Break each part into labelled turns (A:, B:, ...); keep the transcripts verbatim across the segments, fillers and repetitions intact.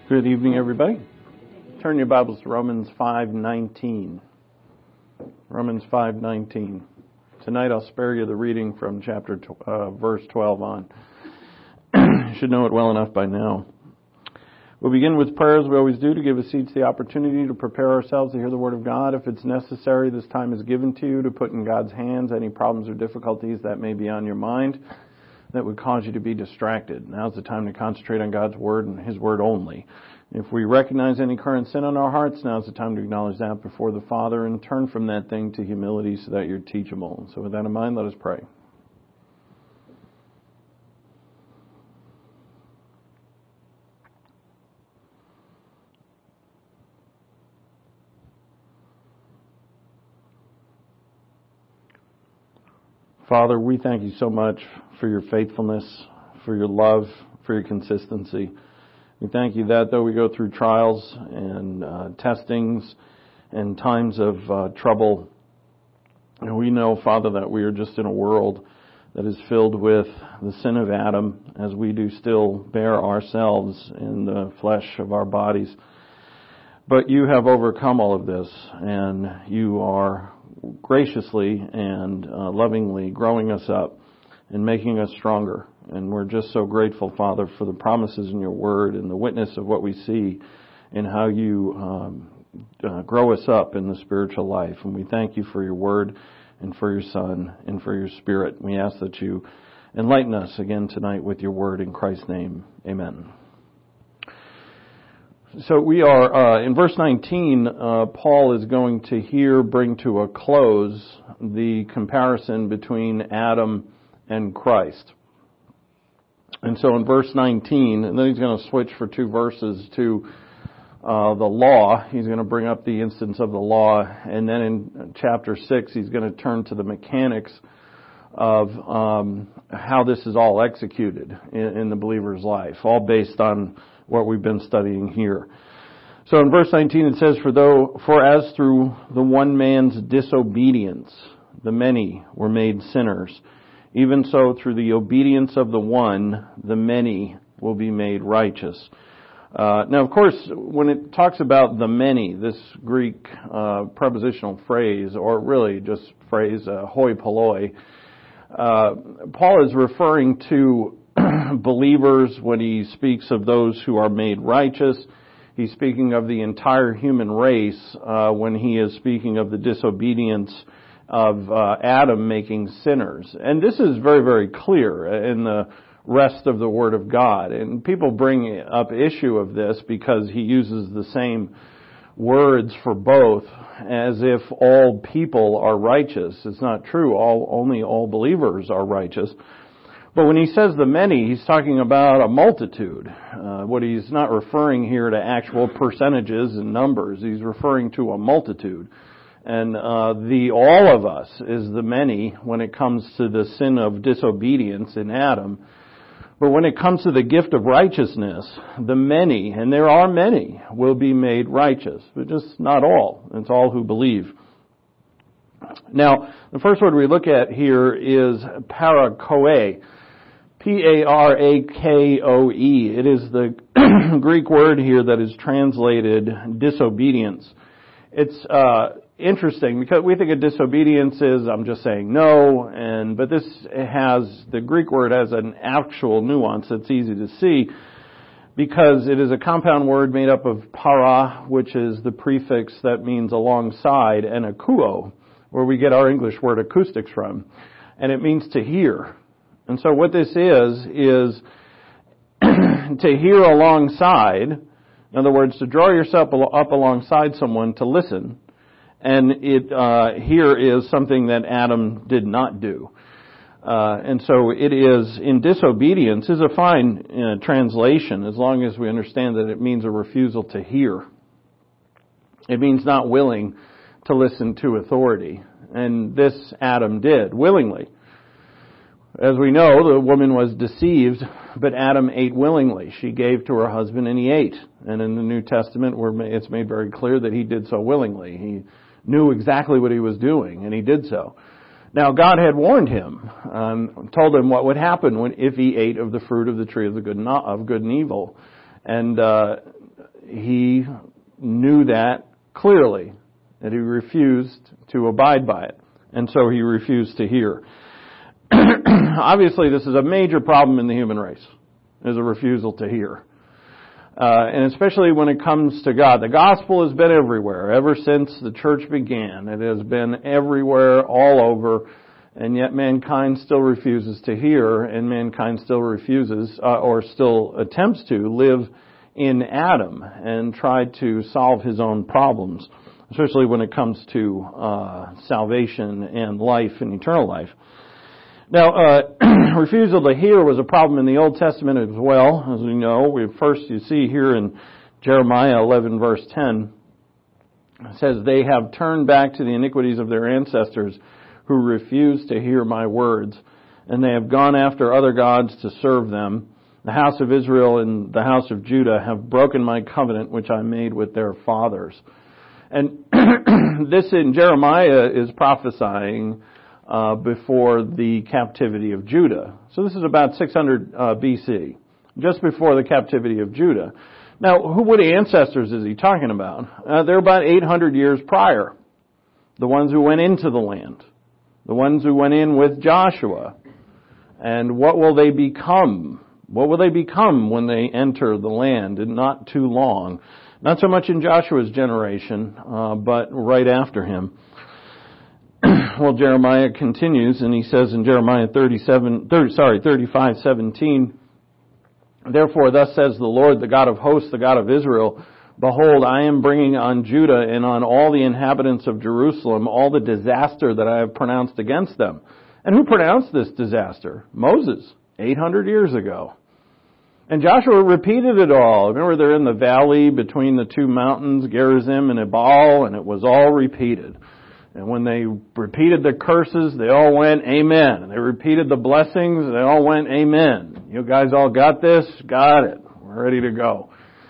A: Good evening, everybody. Turn your Bibles to Romans five nineteen. Romans five nineteen. Tonight I'll spare you the reading from chapter uh, verse twelve on. You should know it well enough by now. We'll begin with prayer as we always do to give us each the opportunity to prepare ourselves to hear the Word of God. If it's necessary, this time is given to you to put in God's hands any problems or difficulties that may be on your mind that would cause you to be distracted. Now's the time to concentrate on God's Word and His Word only. If we recognize any current sin in our hearts, now's the time to acknowledge that before the Father and turn from that thing to humility so that you're teachable. So with that in mind, let us pray. Father, we thank you so much for your faithfulness, for your love, for your consistency. We thank you that though we go through trials and uh, testings and times of uh, trouble, and we know, Father, that we are just in a world that is filled with the sin of Adam, as we do still bear ourselves in the flesh of our bodies. But you have overcome all of this, and you are graciously and uh, lovingly growing us up and making us stronger. And we're just so grateful, Father, for the promises in your word and the witness of what we see and how you um, uh, grow us up in the spiritual life. And we thank you for your word and for your Son and for your Spirit. We ask that you enlighten us again tonight with your word in Christ's name. Amen. So we are, uh, in verse nineteen, uh, Paul is going to here bring to a close the comparison between Adam and Christ. And so in verse nineteen, and then he's going to switch for two verses to uh, the law. He's going to bring up the instance of the law. And then in chapter six, he's going to turn to the mechanics of um, how this is all executed in, in the believer's life, all based on what we've been studying here. So in verse nineteen it says, For though, for as through the one man's disobedience the many were made sinners, even so through the obedience of the one the many will be made righteous. Uh, now, of course, when it talks about the many, this Greek uh, prepositional phrase, or really just phrase, uh, hoi polloi, uh, Paul is referring to believers when he speaks of those who are made righteous. He's speaking of the entire human race uh, when he is speaking of the disobedience of uh, Adam making sinners. And this is very, very clear in the rest of the Word of God. And people bring up issue of this because he uses the same words for both as if all people are righteous. It's not true. All, only all believers are righteous. But when he says the many, he's talking about a multitude. Uh, what he's not referring here to actual percentages and numbers. He's referring to a multitude. And uh, the all of us is the many when it comes to the sin of disobedience in Adam. But when it comes to the gift of righteousness, the many, and there are many, will be made righteous. But just not all. It's all who believe. Now, the first word we look at here is parakoe. P A R A K O E. It is the Greek word here that is translated disobedience. It's uh, interesting because we think of disobedience as I'm just saying no, and but this has, the Greek word has an actual nuance that's easy to see because it is a compound word made up of para, which is the prefix that means alongside, and akuo, where we get our English word acoustics from, and it means to hear. And so what this is, is to hear alongside, in other words, to draw yourself up alongside someone to listen. And it uh, here is something that Adam did not do. Uh, and so it is, in disobedience, is a fine uh, translation as long as we understand that it means a refusal to hear. It means not willing to listen to authority. And this Adam did, willingly. As we know, the woman was deceived, but Adam ate willingly. She gave to her husband and he ate. And in the New Testament, it's made very clear that he did so willingly. He knew exactly what he was doing, and he did so. Now, God had warned him, um, told him what would happen when, if he ate of the fruit of the tree of the good and, of good and evil. And uh, he knew that clearly, that he refused to abide by it. And so he refused to hear. Obviously, this is a major problem in the human race, is a refusal to hear. Uh, and especially when it comes to God. The gospel has been everywhere ever since the church began. It has been everywhere, all over, and yet mankind still refuses to hear, and mankind still refuses, uh, or still attempts to, live in Adam and try to solve his own problems, especially when it comes to uh, salvation and life and eternal life. Now, uh, refusal to hear was a problem in the Old Testament as well, as we know. We first, you see here in Jeremiah eleven, verse ten, it says, "They have turned back to the iniquities of their ancestors who refused to hear my words, and they have gone after other gods to serve them. The house of Israel and the house of Judah have broken my covenant which I made with their fathers." And this in Jeremiah is prophesying Uh, before the captivity of Judah. So this is about six hundred uh, B C, just before the captivity of Judah. Now, who, what ancestors is he talking about? Uh, they're about eight hundred years prior. The ones who went into the land. The ones who went in with Joshua. And what will they become? What will they become when they enter the land in not too long? Not so much in Joshua's generation, uh, but right after him. Well, Jeremiah continues, and he says in Jeremiah thirty-seven, thirty, sorry, thirty-five seventeen, "Therefore, thus says the Lord, the God of hosts, the God of Israel, behold, I am bringing on Judah and on all the inhabitants of Jerusalem all the disaster that I have pronounced against them." And who pronounced this disaster? Moses, eight hundred years ago. And Joshua repeated it all. Remember, they're in the valley between the two mountains, Gerizim and Ebal, and it was all repeated. And when they repeated the curses, they all went, "Amen." And they repeated the blessings, they all went, "Amen." You guys all got this? Got it. We're ready to go.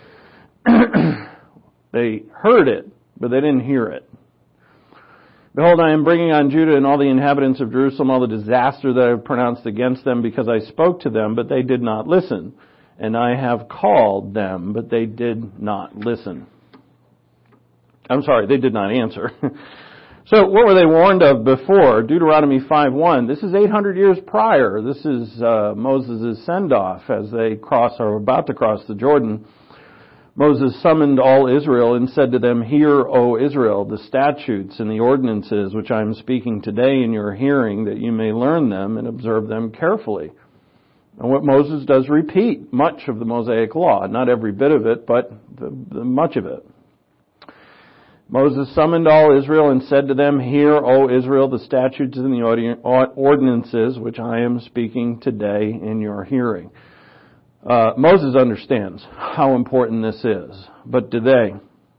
A: They heard it, but they didn't hear it. "Behold, I am bringing on Judah and all the inhabitants of Jerusalem all the disaster that I have pronounced against them, because I spoke to them, but they did not listen. And I have called them, but they did not listen." I'm sorry, they did not answer. So what were they warned of before? Deuteronomy five one. This is eight hundred years prior. This is uh, Moses' send-off as they cross, or about to cross the Jordan. "Moses summoned all Israel and said to them, 'Hear, O Israel, the statutes and the ordinances which I am speaking today in your hearing, that you may learn them and observe them carefully.'" And what Moses does repeat much of the Mosaic Law. Not every bit of it, but the, the, much of it. "Moses summoned all Israel and said to them, 'Hear, O Israel, the statutes and the ordinances which I am speaking today in your hearing.'" Uh, Moses understands how important this is, but do they?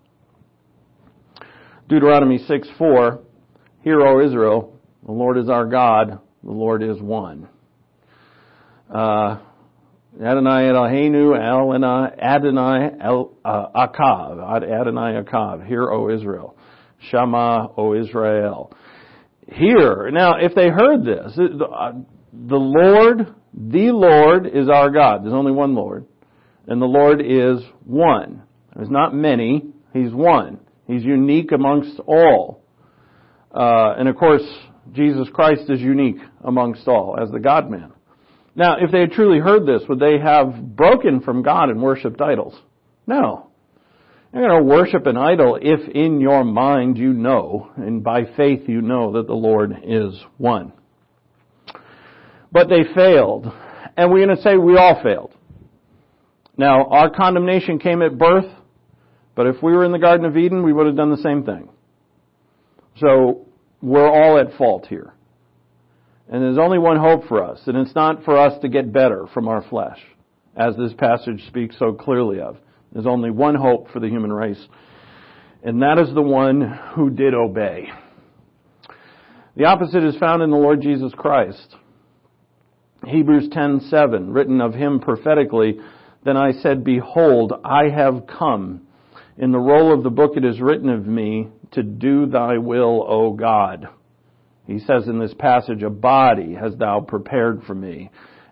A: Deuteronomy six four, "Hear, O Israel, the Lord is our God, the Lord is one." Uh, Adonai Eloheinu, Adonai El Akav, Adonai Akav. "Hear, O Israel. Shema, O Israel." Hear. Now, if they heard this, the Lord, the Lord is our God. There's only one Lord. And the Lord is one. There's not many. He's one. He's unique amongst all. Uh, and of course, Jesus Christ is unique amongst all as the God-man. Now, if they had truly heard this, would they have broken from God and worshipped idols? No. You're going to worship an idol if in your mind you know, and by faith you know, that the Lord is one. But they failed. And we're going to say we all failed. Now, our condemnation came at birth, but if we were in the Garden of Eden, we would have done the same thing. So, we're all at fault here. And there's only one hope for us, and it's not for us to get better from our flesh, as this passage speaks so clearly of. There's only one hope for the human race, and that is the one who did obey. The opposite is found in the Lord Jesus Christ. Hebrews ten seven, written of him prophetically, "Then I said, Behold, I have come. In the roll of the book it is written of me, to do thy will, O God." He says in this passage, "A body hast thou prepared for me,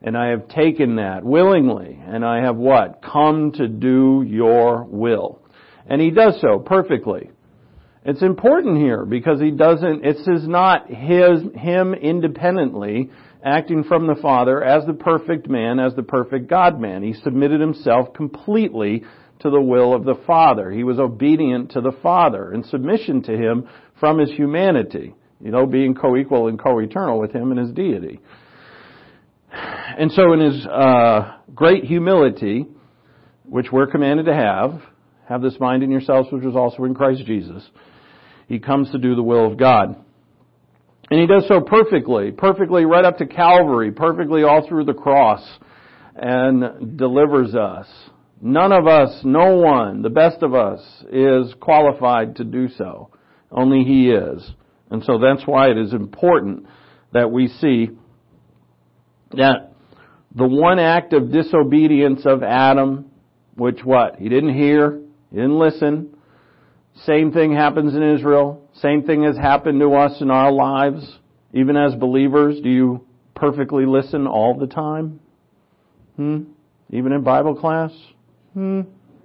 A: And I have taken that willingly, and I have what? Come to do your will. And he does so perfectly. It's important here because he doesn't, this is not his, him independently acting from the Father as the perfect man, as the perfect God-man. He submitted himself completely to the will of the Father. He was obedient to the Father in submission to him from his humanity, you know, being co-equal and co-eternal with him in his deity. And so in his uh, great humility, which we're commanded to have, have this mind in yourselves which was also in Christ Jesus, he comes to do the will of God. And he does so perfectly, perfectly right up to Calvary, perfectly all through the cross, and delivers us. None of us, no one, the best of us, is qualified to do so. Only he is. And so that's why it is important that we see that the one act of disobedience of Adam, which what? He didn't hear, he didn't listen. Same thing happens in Israel. Same thing has happened to us in our lives. Even as believers, do you perfectly listen all the time? Hmm? Even in Bible class? Hmm?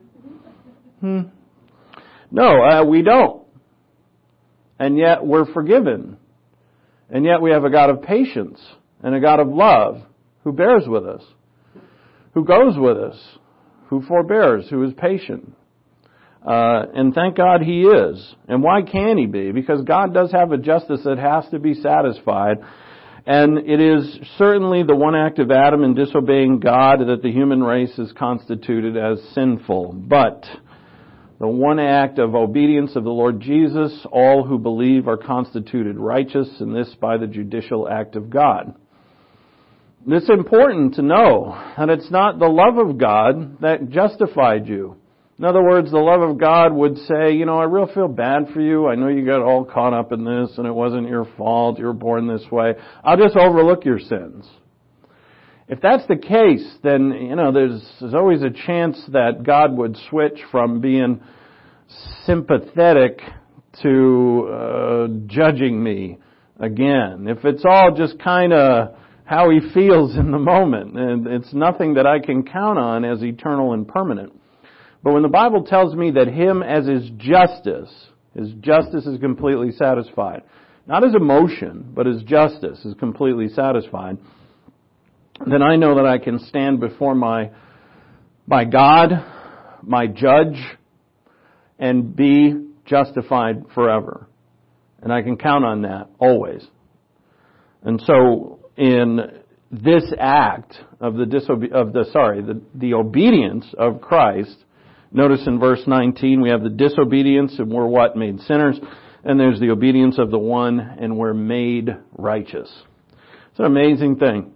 A: Hmm? No, uh, we don't. And yet we're forgiven. And yet we have a God of patience and a God of love who bears with us, who goes with us, who forbears, who is patient. Uh, and thank God he is. And why can he be? Because God does have a justice that has to be satisfied. And it is certainly the one act of Adam in disobeying God that the human race is constituted as sinful. But the one act of obedience of the Lord Jesus, all who believe are constituted righteous, and this by the judicial act of God. It's important to know that it's not the love of God that justified you. In other words, the love of God would say, you know, I really feel bad for you. I know you got all caught up in this and it wasn't your fault. You were born this way. I'll just overlook your sins. If that's the case, then, you know, there's, there's always a chance that God would switch from being sympathetic to uh, judging me again. If it's all just kind of how he feels in the moment, and it's nothing that I can count on as eternal and permanent. But when the Bible tells me that him as his justice, his justice is completely satisfied, not his emotion, but his justice is completely satisfied, then I know that I can stand before my, my God, my judge, and be justified forever. And I can count on that always. And so in this act of the disobe- of the sorry, the, the obedience of Christ, notice in verse nineteen, we have the disobedience and we're what? Made sinners. And there's the obedience of the one and we're made righteous. It's an amazing thing.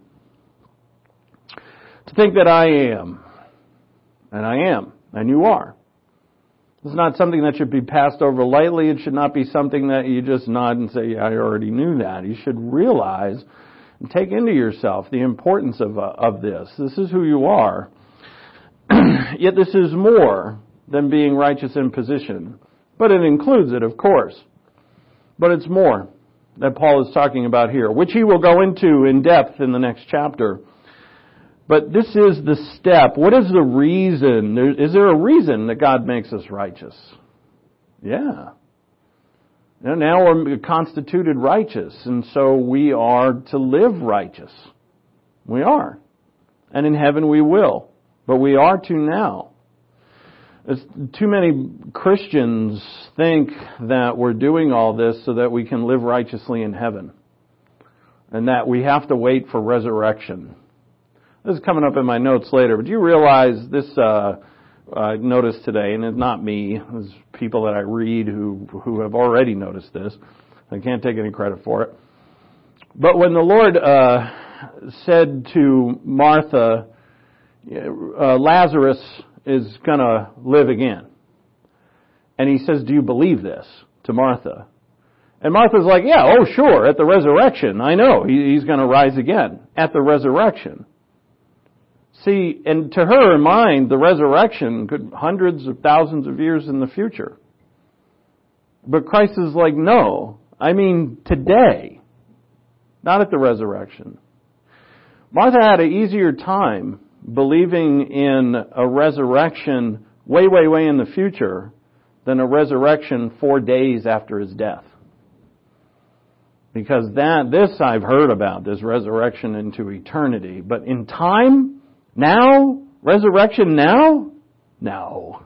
A: To think that I am, and I am, and you are. It's not something that should be passed over lightly. It should not be something that you just nod and say, yeah, I already knew that. You should realize and take into yourself the importance of, uh, of this. This is who you are. Yet this is more than being righteous in position. But it includes it, of course. But it's more that Paul is talking about here, which he will go into in depth in the next chapter. But this is the step. What is the reason? There, is there a reason that God makes us righteous? Yeah. Now we're constituted righteous, and so we are to live righteous. We are. And in heaven we will. But we are to now. It's, too many Christians think that we're doing all this so that we can live righteously in heaven. And that we have to wait for resurrection. This is coming up in my notes later, but do you realize this, uh, I noticed today, and it's not me, it's people that I read who, who have already noticed this. I can't take any credit for it. But when the Lord, uh, said to Martha, uh, Lazarus is gonna live again. And he says, do you believe this? To Martha. And Martha's like, yeah, oh sure, at the resurrection. I know, he, he's gonna rise again. At the resurrection. See, and to her mind, the resurrection could hundreds of thousands of years in the future. But Christ is like, no, I mean today, not at the resurrection. Martha had an easier time believing in a resurrection way, way, way in the future than a resurrection four days after his death. Because that, this I've heard about, this resurrection into eternity. But in time? Now? Resurrection now? No.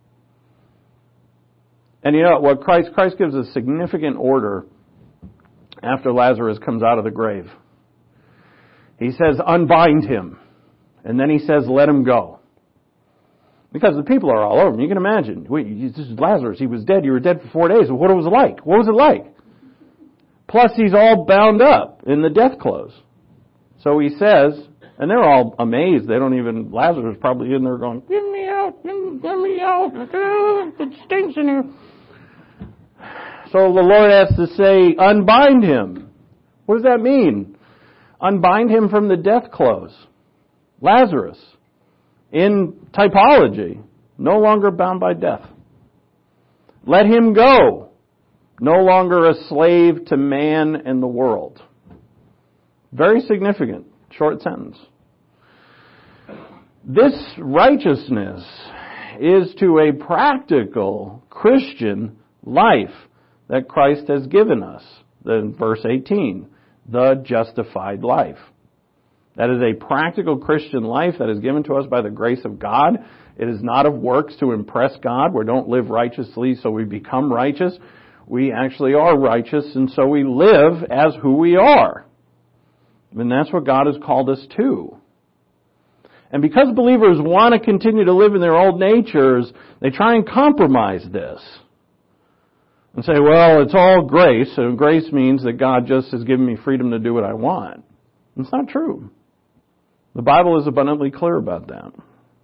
A: And you know what Christ, Christ gives a significant order after Lazarus comes out of the grave. He says, unbind him. And then he says, let him go. Because the people are all over him. You can imagine. Wait, this is Lazarus. He was dead. You were dead for four days. What was it like? What was it like? Plus, he's all bound up in the death clothes. So he says, and they're all amazed. They don't even, Lazarus is probably in there going, get me out, get me out. It stinks in here. So the Lord has to say, unbind him. What does that mean? Unbind him from the death clothes. Lazarus, in typology, no longer bound by death. Let him go. No longer a slave to man and the world. Very significant, short sentence. This righteousness is to a practical Christian life that Christ has given us. In verse eighteen, the justified life. That is a practical Christian life that is given to us by the grace of God. It is not of works to impress God. We don't live righteously so we become righteous. We actually are righteous, and so we live as who we are. And that's what God has called us to. And because believers want to continue to live in their old natures, they try and compromise this. And say, well, it's all grace, and grace means that God just has given me freedom to do what I want. It's not true. The Bible is abundantly clear about that.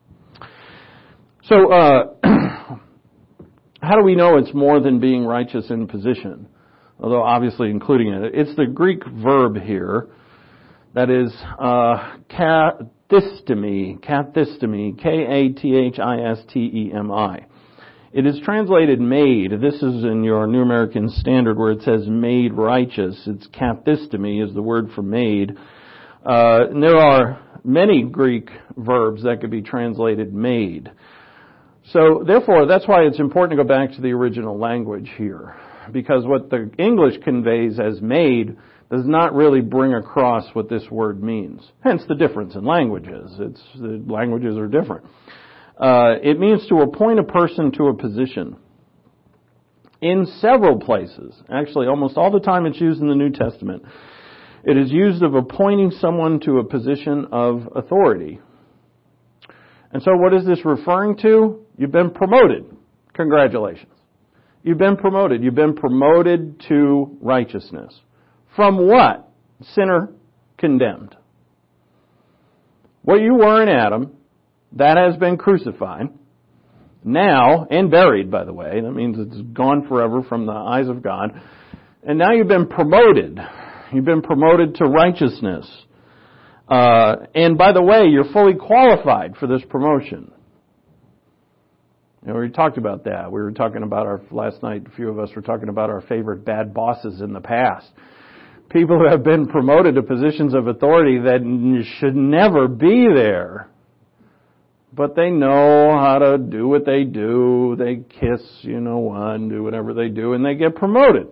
A: So, uh, how do we know it's more than being righteous in position? Although obviously including it. It's the Greek verb here that is uh, kathistemi, kathistemi, K A T H I S T E M I. It is translated made. This is in your New American Standard where it says made righteous. It's kathistemi is the word for made. Uh, and there are many Greek verbs that could be translated made. So, therefore, that's why it's important to go back to the original language here. Because what the English conveys as made does not really bring across what this word means. Hence the difference in languages. It's, the languages are different. Uh, it means to appoint a person to a position. In several places, actually almost all the time it's used in the New Testament, it is used of appointing someone to a position of authority. And so what is this referring to? You've been promoted. Congratulations. You've been promoted. You've been promoted to righteousness. From what? Sinner condemned. What you were in Adam, that has been crucified. Now, and buried, by the way. That means it's gone forever from the eyes of God. And now you've been promoted. You've been promoted to righteousness. Uh, and by the way, you're fully qualified for this promotion. You know, we talked about that. We were talking about our, last night, a few of us were talking about our favorite bad bosses in the past. People who have been promoted to positions of authority that should never be there. But they know how to do what they do. They kiss, you know what, and do whatever they do, and they get promoted.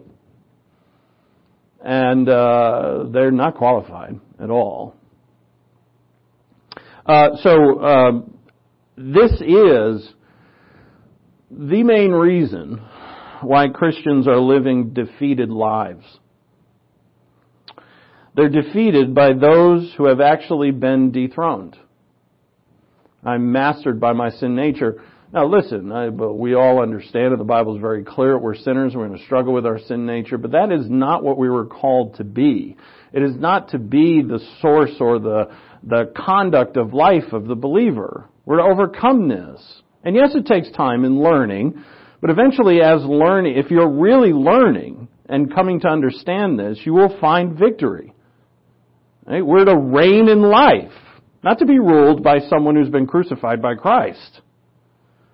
A: And uh, they're not qualified at all. Uh, so um, this is the main reason why Christians are living defeated lives. They're defeated by those who have actually been dethroned. I'm mastered by my sin nature. Now listen, I, but we all understand it. The Bible is very clear. We're sinners. We're going to struggle with our sin nature. But that is not what we were called to be. It is not to be the source or the, the conduct of life of the believer. We're to overcome this. And yes, it takes time in learning. But eventually as learning, if you're really learning and coming to understand this, you will find victory. Right? We're to reign in life. Not to be ruled by someone who's been crucified by Christ.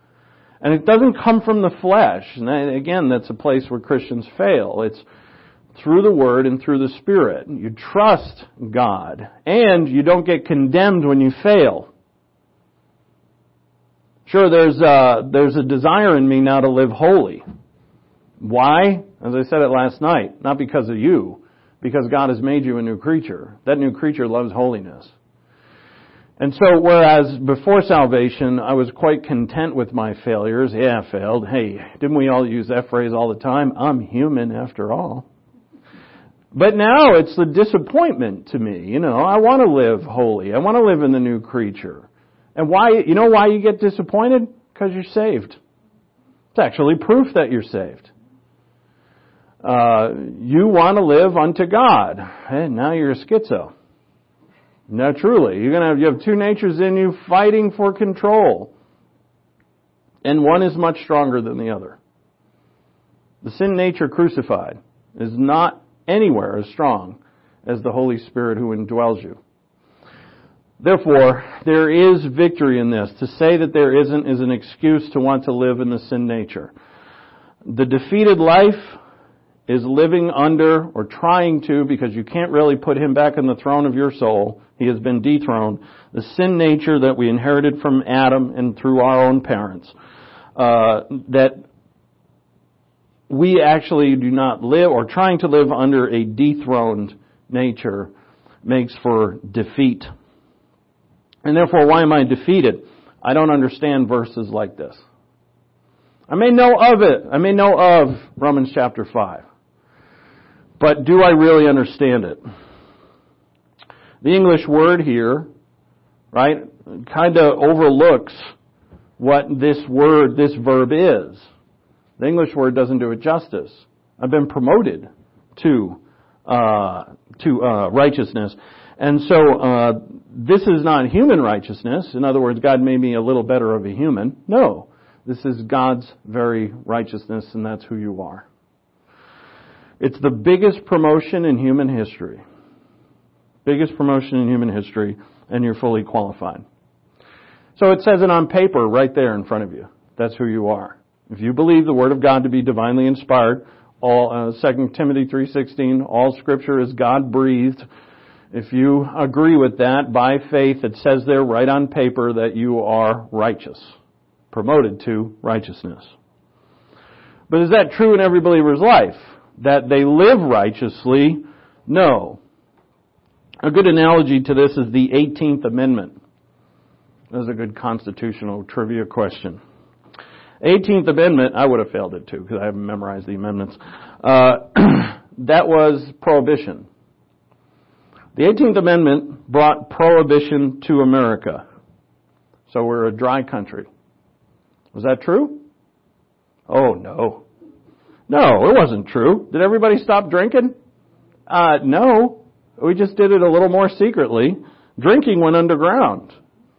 A: And it doesn't come from the flesh. And again, that's a place where Christians fail. It's through the Word and through the Spirit. You trust God, and you don't get condemned when you fail. Sure, there's a, there's a desire in me now to live holy. Why? As I said it last night, not because of you, because God has made you a new creature. That new creature loves holiness. And so, whereas before salvation, I was quite content with my failures. Yeah, I failed. Hey, didn't we all use that phrase all the time? I'm human after all. But now it's the disappointment to me. You know, I want to live holy. I want to live in the new creature. And why, you know why you get disappointed? Because you're saved. It's actually proof that you're saved. Uh, you want to live unto God. And now you're a schizo. No, truly. You're gonna have, you have two natures in you fighting for control. And one is much stronger than the other. The sin nature crucified is not anywhere as strong as the Holy Spirit who indwells you. Therefore, there is victory in this. To say that there isn't is an excuse to want to live in the sin nature. The defeated life is living under, or trying to, because you can't really put him back in the throne of your soul. He has been dethroned. The sin nature that we inherited from Adam and through our own parents. Uh, that we actually do not live, or trying to live under a dethroned nature makes for defeat. And therefore, why am I defeated? I don't understand verses like this. I may know of it. I may know of Romans chapter five. But do I really understand it? The English word here, right, kind of overlooks what this word, this verb is. The English word doesn't do it justice. I've been promoted to uh, to uh, righteousness. And so uh, this is not human righteousness. In other words, God made me a little better of a human. No. This is God's very righteousness, and that's who you are. It's the biggest promotion in human history. Biggest promotion in human history, and you're fully qualified. So it says it on paper right there in front of you. That's who you are. If you believe the Word of God to be divinely inspired, all uh, Second Timothy three sixteen, all Scripture is God-breathed. If you agree with that, by faith, it says there right on paper that you are righteous. Promoted to righteousness. But is that true in every believer's life? That they live righteously? No. A good analogy to this is the eighteenth Amendment. That's a good constitutional trivia question. eighteenth Amendment, I would have failed it too because I haven't memorized the amendments. Uh, that was prohibition. The eighteenth Amendment brought prohibition to America. So we're a dry country. Was that true? Oh, no. No, it wasn't true. Did everybody stop drinking? Uh, no. We just did it a little more secretly. Drinking went underground.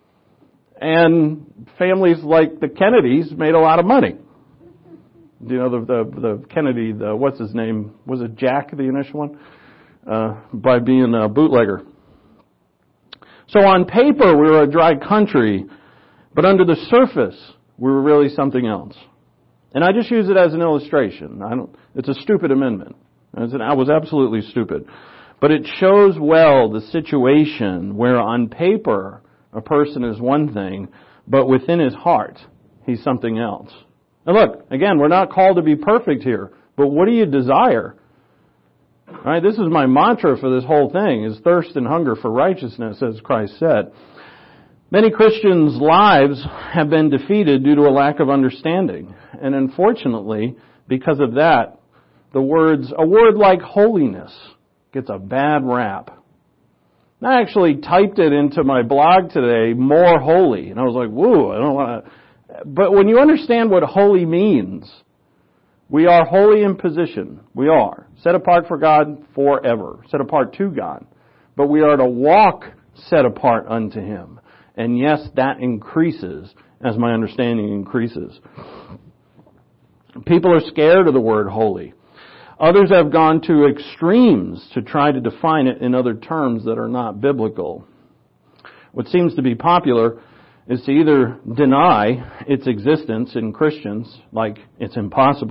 A: And families like the Kennedys made a lot of money. You know, the, the, the Kennedy, the, what's his name? Was it Jack, the initial one? Uh, by being a bootlegger. So on paper, we were a dry country, but under the surface, we were really something else. And I just use it as an illustration. I don't, it's a stupid amendment. It's an, I was absolutely stupid. But it shows well the situation where on paper a person is one thing, but within his heart he's something else. And look, again, we're not called to be perfect here, but what do you desire? All right, this is my mantra for this whole thing, is thirst and hunger for righteousness, as Christ said. Many Christians' lives have been defeated due to a lack of understanding. And unfortunately, because of that, the words, a word like holiness gets a bad rap. I actually typed it into my blog today, more holy. And I was like, whoa, I don't want to. But when you understand what holy means, we are holy in position. We are. Set apart for God forever. Set apart to God. But we are to walk set apart unto Him. And yes, that increases as my understanding increases. People are scared of the word holy. Others have gone to extremes to try to define it in other terms that are not biblical. What seems to be popular is to either deny its existence in Christians, like it's impossible,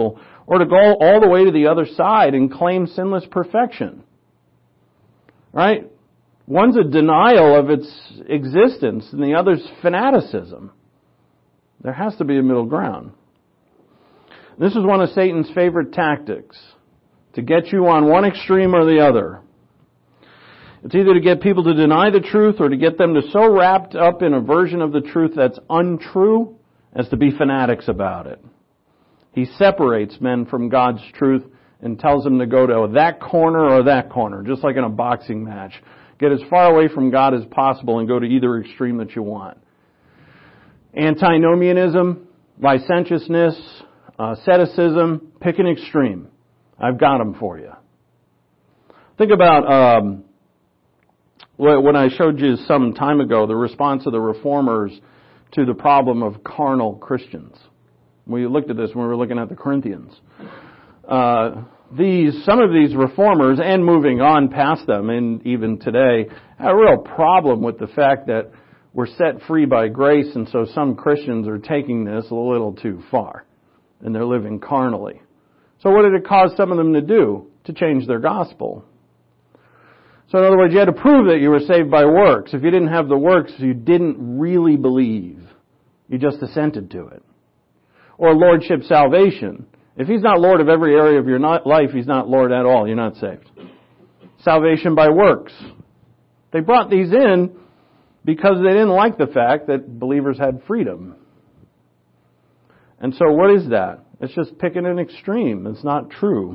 A: or to go all the way to the other side and claim sinless perfection. Right? One's a denial of its existence and the other's fanaticism. There has to be a middle ground. This is one of Satan's favorite tactics, to get you on one extreme or the other. It's either to get people to deny the truth or to get them to so wrapped up in a version of the truth that's untrue as to be fanatics about it. He separates men from God's truth and tells them to go to that corner or that corner, just like in a boxing match. Get as far away from God as possible and go to either extreme that you want. Antinomianism, licentiousness, uh, asceticism, pick an extreme. I've got them for you. Think about um, when I showed you some time ago the response of the Reformers to the problem of carnal Christians. We looked at this when we were looking at the Corinthians. Uh, these, some of these Reformers, and moving on past them, and even today, had a real problem with the fact that we're set free by grace, and so some Christians are taking this a little too far, and they're living carnally. So what did it cause some of them to do? To change their gospel. So in other words, you had to prove that you were saved by works. If you didn't have the works, you didn't really believe. You just assented to it. Or lordship salvation. If He's not Lord of every area of your life, He's not Lord at all. You're not saved. Salvation by works. They brought these in because they didn't like the fact that believers had freedom. And so what is that? It's just picking an extreme. It's not true.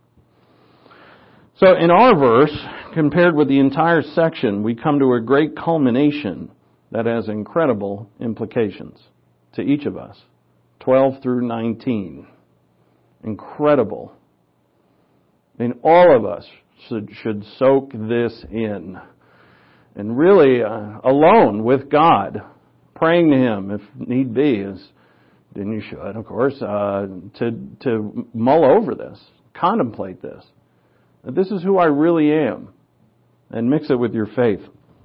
A: So in our verse, compared with the entire section, we come to a great culmination that has incredible implications to each of us. twelve through nineteen. Incredible. I mean, all of us should, should soak this in. And really, uh, alone with God, praying to Him, if need be, as then you should, of course, uh, to, to mull over this, contemplate this. That this is who I really am, and mix it with your faith.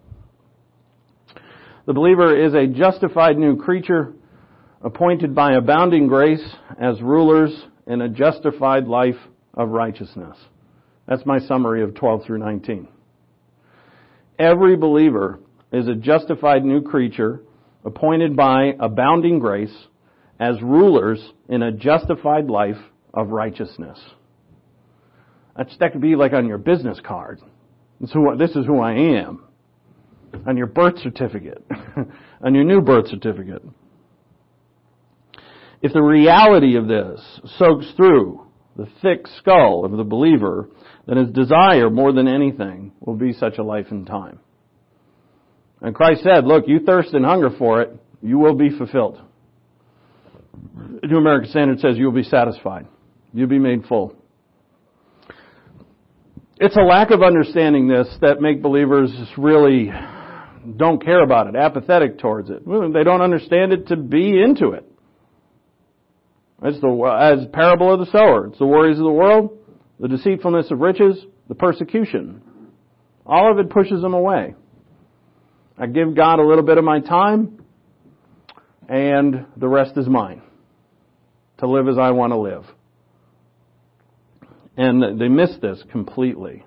A: The believer is a justified new creature, appointed by abounding grace as rulers in a justified life of righteousness. That's my summary of twelve through nineteen. Every believer is a justified new creature, appointed by abounding grace as rulers in a justified life of righteousness. That's, that could be like on your business card. This is who, this is who I am. On your birth certificate. On your new birth certificate. If the reality of this soaks through the thick skull of the believer, then his desire more than anything will be such a life and time. And Christ said, look, you thirst and hunger for it, you will be fulfilled. The New American Standard says you will be satisfied. You'll be made full. It's a lack of understanding this that make believers really don't care about it, apathetic towards it. They don't understand it to be into it. It's the as parable of the sower. It's the worries of the world, the deceitfulness of riches, the persecution. All of it pushes them away. I give God a little bit of my time, and the rest is mine, to live as I want to live. And they miss this completely.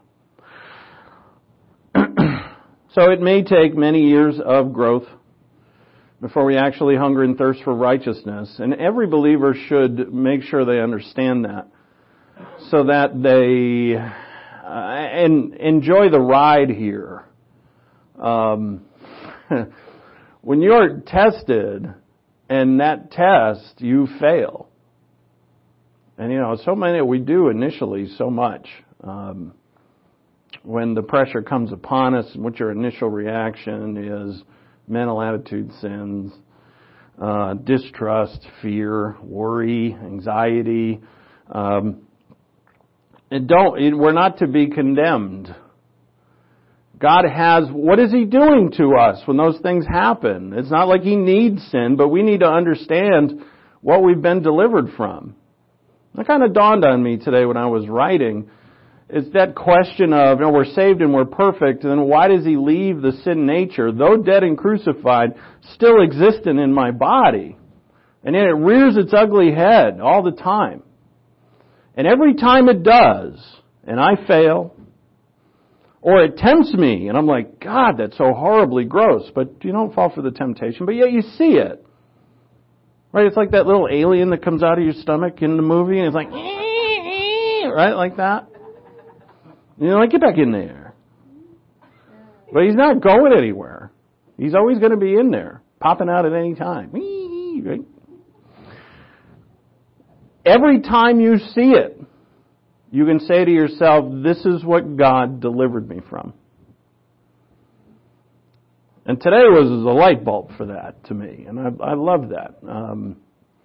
A: So it may take many years of growth before we actually hunger and thirst for righteousness. And every believer should make sure they understand that, so that they uh, and enjoy the ride here. Um, when you're tested and that test you fail, and you know, so many we do initially so much. Um, when the pressure comes upon us, what your initial reaction is: mental attitude sins, uh, distrust, fear, worry, anxiety. Um, and don't, it, we're not to be condemned. God has, what is He doing to us when those things happen? It's not like He needs sin, but we need to understand what we've been delivered from. That kind of dawned on me today when I was writing. It's that question of, you know, we're saved and we're perfect, and then why does He leave the sin nature, though dead and crucified, still existent in my body? And yet it rears its ugly head all the time. And every time it does, and I fail, or it tempts me, and I'm like, God, that's so horribly gross, but you don't fall for the temptation, but yet you see it. Right? It's like that little alien that comes out of your stomach in the movie, and it's like, right, like that. You know, like, get back in there. But he's not going anywhere. He's always going to be in there, popping out at any time. Right? Every time you see it, you can say to yourself, this is what God delivered me from. And today was a light bulb for that to me, and I, I love that. Um,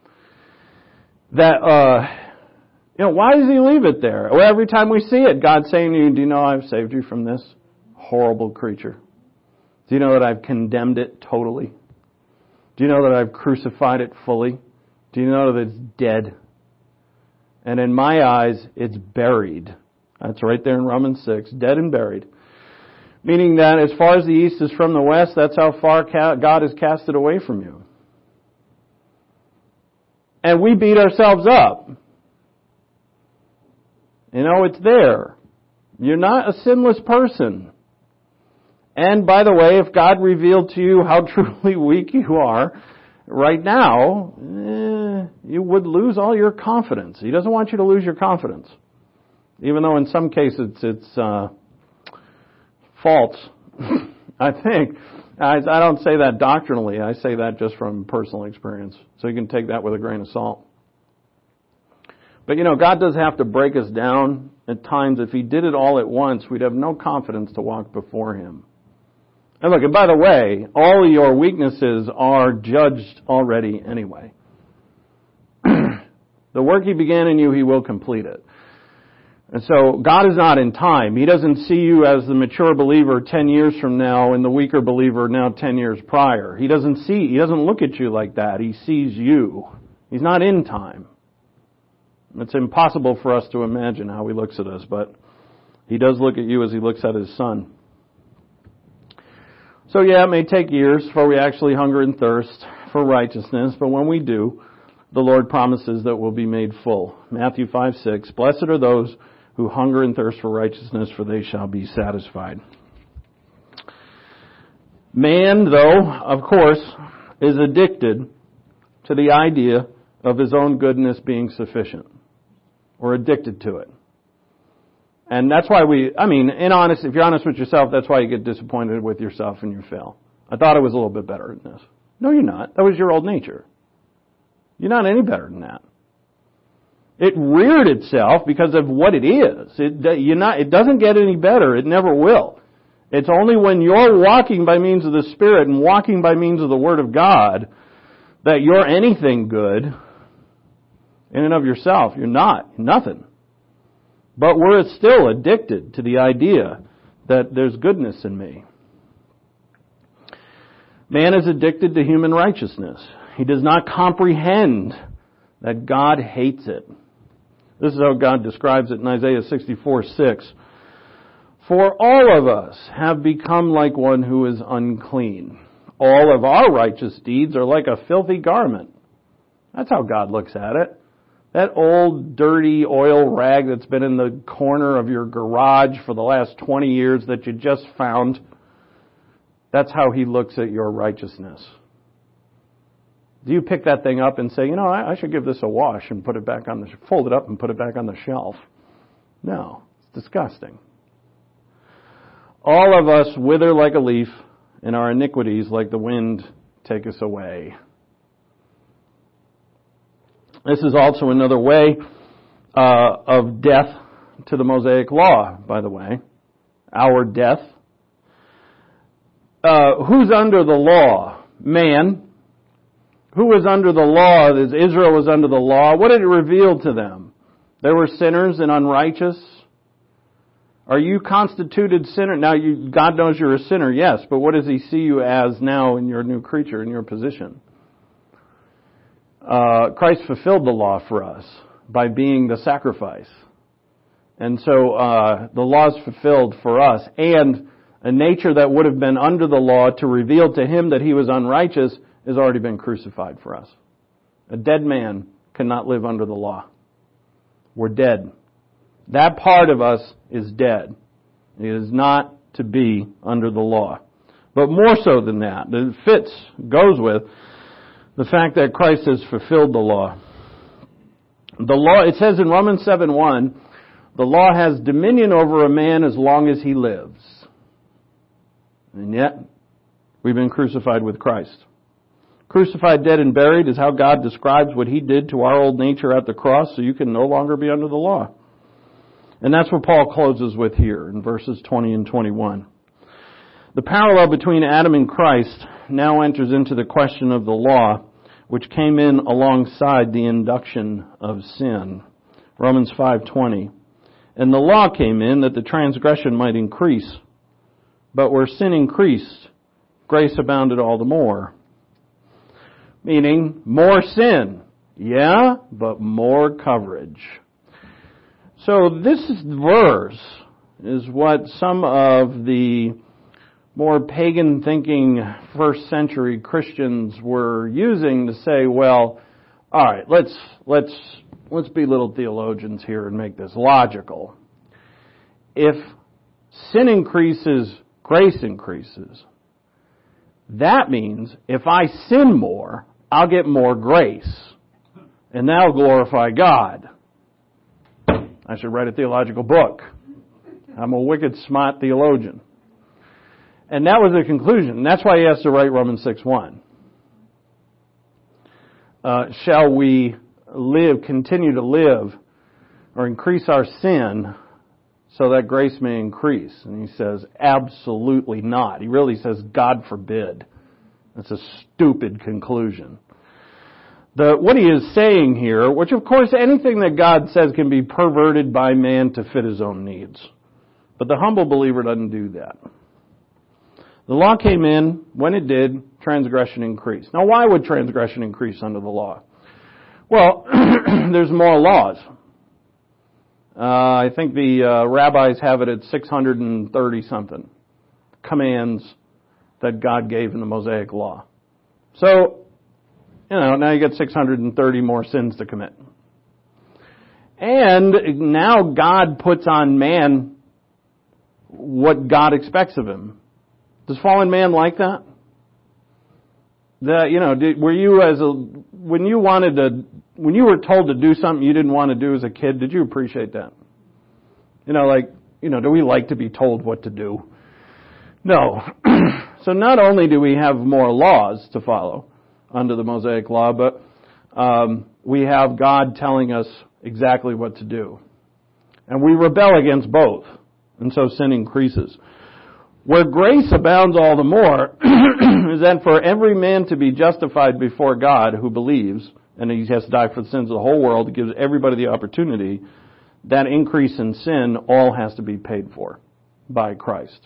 A: that, uh, you know, why does He leave it there? Well, every time we see it, God's saying to you, do you know I've saved you from this horrible creature? Do you know that I've condemned it totally? Do you know that I've crucified it fully? Do you know that it's dead? And in my eyes, it's buried. That's right there in Romans six, dead and buried. Meaning that as far as the east is from the west, that's how far God has cast it away from you. And we beat ourselves up. You know, it's there. You're not a sinless person. And by the way, if God revealed to you how truly weak you are right now, eh, you would lose all your confidence. He doesn't want you to lose your confidence. Even though in some cases it's uh, false, I think. I, I don't say that doctrinally. I say that just from personal experience. So you can take that with a grain of salt. But you know, God does have to break us down at times. If He did it all at once, we'd have no confidence to walk before Him. And look, and by the way, all of your weaknesses are judged already anyway. The work He began in you, He will complete it. And so God is not in time. He doesn't see you as the mature believer ten years from now and the weaker believer now ten years prior. He doesn't see, He doesn't look at you like that. He sees you. He's not in time. It's impossible for us to imagine how He looks at us, but He does look at you as He looks at His Son. So yeah, it may take years before we actually hunger and thirst for righteousness, but when we do, the Lord promises that we'll be made full. Matthew five six, blessed are those who hunger and thirst for righteousness, for they shall be satisfied. Man, though, of course, is addicted to the idea of his own goodness being sufficient, or addicted to it. And that's why we, I mean, in honest, if you're honest with yourself, that's why you get disappointed with yourself and you fail. I thought I was a little bit better than this. No, you're not. That was your old nature. You're not any better than that. It reared itself because of what it is. It, you're not, it doesn't get any better. It never will. It's only when you're walking by means of the Spirit and walking by means of the Word of God that you're anything good in and of yourself. You're not. Nothing. But we're still addicted to the idea that there's goodness in me. Man is addicted to human righteousness. He does not comprehend that God hates it. This is how God describes it in Isaiah sixty-four six. For all of us have become like one who is unclean. All of our righteous deeds are like a filthy garment. That's how God looks at it. That old, dirty oil rag that's been in the corner of your garage for the last twenty years that you just found, that's how He looks at your righteousness. Do you pick that thing up and say, you know, I, I should give this a wash and put it back on the, fold it up and put it back on the shelf? No, it's disgusting. All of us wither like a leaf, and our iniquities, like the wind, take us away. This is also another way uh, of death to the Mosaic Law, by the way. Our death. Uh, who's under the law? Man. Who was under the law? As Israel was under the law. What did it reveal to them? They were sinners and unrighteous. Are you constituted sinner? Now, you, God knows you're a sinner, yes, but what does He see you as now in your new creature, in your position? Uh, Christ fulfilled the law for us by being the sacrifice. And so uh, the law is fulfilled for us. And a nature that would have been under the law to reveal to Him that He was unrighteous has already been crucified for us. A dead man cannot live under the law. We're dead. That part of us is dead. It is not to be under the law. But more so than that, it fits, goes with the fact that Christ has fulfilled the law. The law, it says in Romans seven one, the law has dominion over a man as long as he lives. And yet, we've been crucified with Christ. Crucified, dead, and buried is how God describes what He did to our old nature at the cross, so you can no longer be under the law. And that's what Paul closes with here in verses twenty and twenty-one. The parallel between Adam and Christ now enters into the question of the law, which came in alongside the induction of sin. Romans five twenty. And the law came in that the transgression might increase. But where sin increased, grace abounded all the more. Meaning, more sin. Yeah, but more coverage. So this verse is what some of the more pagan thinking first century Christians were using to say, well, all right, let's let's let's be little theologians here and make this logical. If sin increases, grace increases. That means if I sin more, I'll get more grace. And that'll glorify God. I should write a theological book. I'm a wicked smart theologian. And that was the conclusion. And that's why he has to write Romans six one. Uh, shall we live, continue to live, or increase our sin so that grace may increase? And he says, absolutely not. He really says, God forbid. That's a stupid conclusion. The, what he is saying here, which of course anything that God says can be perverted by man to fit his own needs. But the humble believer doesn't do that. The law came in. When it did, transgression increased. Now, why would transgression increase under the law? Well, there's more laws. Uh, I think the uh, rabbis have it at six hundred thirty something commands that God gave in the Mosaic Law. So, you know, now you got six hundred thirty more sins to commit. And now God puts on man what God expects of him. Does fallen man like that? That, you know, did, were you as a, when you wanted to, when you were told to do something you didn't want to do as a kid, did you appreciate that? You know, like, you know, do we like to be told what to do? No. So not only do we have more laws to follow under the Mosaic Law, but um, we have God telling us exactly what to do. And we rebel against both. And so sin increases. Where grace abounds all the more is that for every man to be justified before God who believes, and he has to die for the sins of the whole world, it gives everybody the opportunity, that increase in sin all has to be paid for by Christ.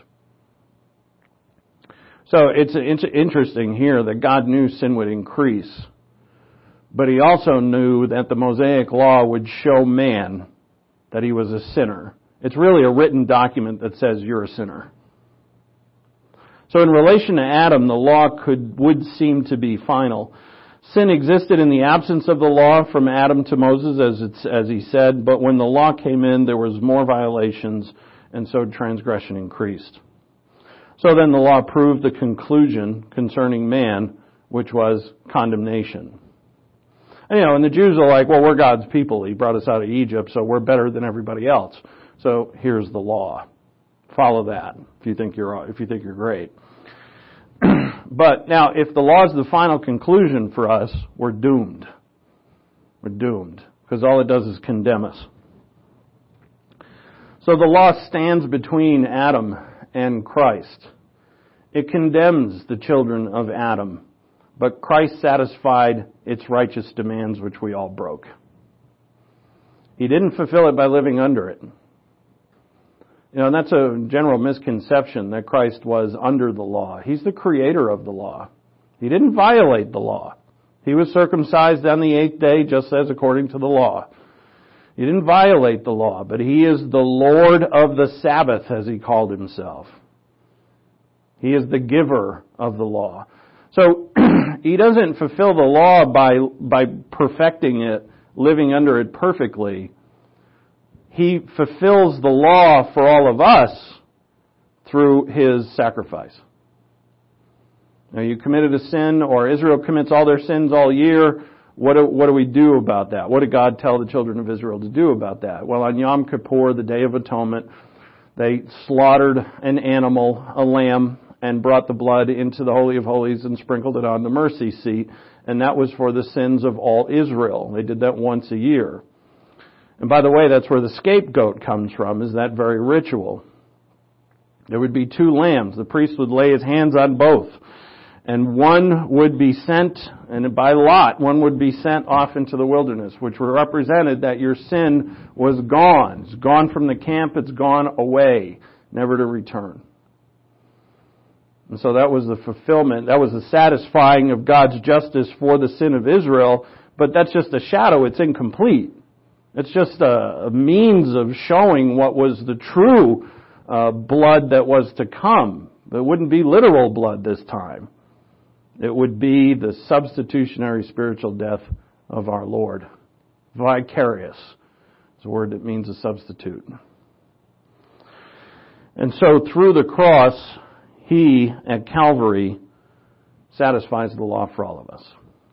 A: So it's, it's interesting here that God knew sin would increase, but he also knew that the Mosaic Law would show man that he was a sinner. It's really a written document that says you're a sinner. So in relation to Adam, the law could would seem to be final. Sin existed in the absence of the law from Adam to Moses, as it's, as he said, but when the law came in, there was more violations, and so transgression increased. So then the law proved the conclusion concerning man, which was condemnation. And, you know, and the Jews are like, well, we're God's people. He brought us out of Egypt, so we're better than everybody else. So here's the law. Follow that if you think you're if you think you're great. But now, if the law is the final conclusion for us, we're doomed. We're doomed because all it does is condemn us. So the law stands between Adam and Christ. It condemns the children of Adam, but Christ satisfied its righteous demands, which we all broke. He didn't fulfill it by living under it. You know, and that's a general misconception that Christ was under the law. He's the creator of the law. He didn't violate the law. He was circumcised on the eighth day, just as according to the law. He didn't violate the law, but he is the Lord of the Sabbath, as he called himself. He is the giver of the law. So he doesn't fulfill the law by by perfecting it, living under it perfectly. He fulfills the law for all of us through His sacrifice. Now, you committed a sin, or Israel commits all their sins all year. What do, what do we do about that? What did God tell the children of Israel to do about that? Well, on Yom Kippur, the Day of Atonement, they slaughtered an animal, a lamb, and brought the blood into the Holy of Holies and sprinkled it on the mercy seat. And that was for the sins of all Israel. They did that once a year. And by the way, that's where the scapegoat comes from, is that very ritual. There would be two lambs. The priest would lay his hands on both. And one would be sent, and by lot, one would be sent off into the wilderness, which represented that your sin was gone. It's gone from the camp, it's gone away, never to return. And so that was the fulfillment, that was the satisfying of God's justice for the sin of Israel, but that's just a shadow, it's incomplete. It's just a, a means of showing what was the true uh, blood that was to come. It wouldn't be literal blood this time. It would be the substitutionary spiritual death of our Lord. Vicarious is a word that means a substitute. And so through the cross, He, at Calvary, satisfies the law for all of us.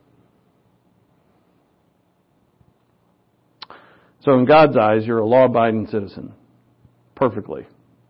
A: So in God's eyes, you're a law-abiding citizen. Perfectly.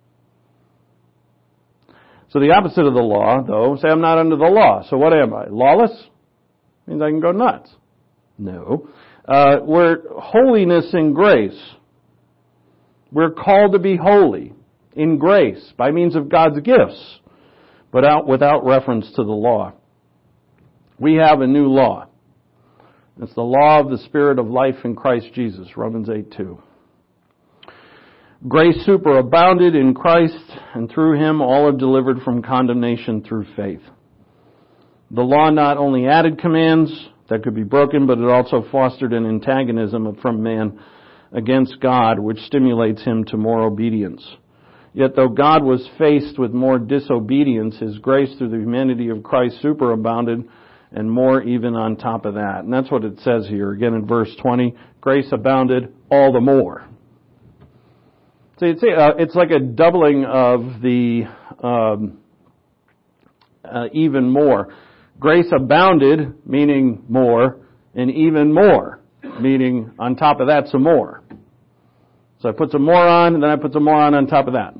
A: So the opposite of the law, though, say I'm not under the law. So what am I? Lawless? Means I can go nuts. No. Uh, we're holiness in grace. We're called to be holy in grace by means of God's gifts, but out without reference to the law. We have a new law. It's the law of the Spirit of life in Christ Jesus, Romans eight two. Grace superabounded in Christ, and through Him all are delivered from condemnation through faith. The law not only added commands that could be broken, but it also fostered an antagonism from man against God, which stimulates him to more obedience. Yet though God was faced with more disobedience, His grace through the humanity of Christ superabounded, and more even on top of that. And that's what it says here, again in verse twenty, grace abounded all the more. So it's, uh, it's like a doubling of the um, uh, even more. Grace abounded, meaning more, and even more, meaning on top of that some more. So I put some more on, and then I put some more on on top of that.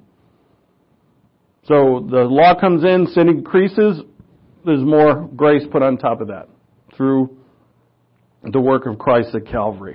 A: So the law comes in, sin increases, there's more grace put on top of that through the work of Christ at Calvary.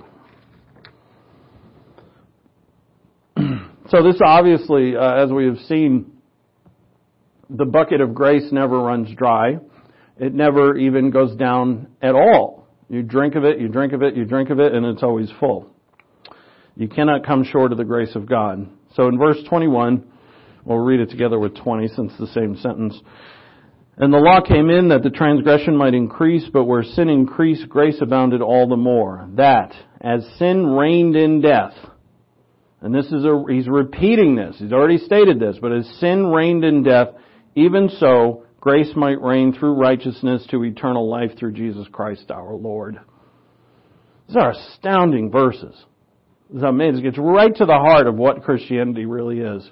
A: So this obviously, uh, as we have seen, the bucket of grace never runs dry. It never even goes down at all. You drink of it, you drink of it, you drink of it, and it's always full. You cannot come short of the grace of God. So in verse twenty-one, we'll read it together with twenty since it's the same sentence. And the law came in that the transgression might increase, but where sin increased, grace abounded all the more. That, as sin reigned in death, and this is a, he's repeating this, he's already stated this, but as sin reigned in death, even so, grace might reign through righteousness to eternal life through Jesus Christ our Lord. These are astounding verses. It's amazing. It gets right to the heart of what Christianity really is.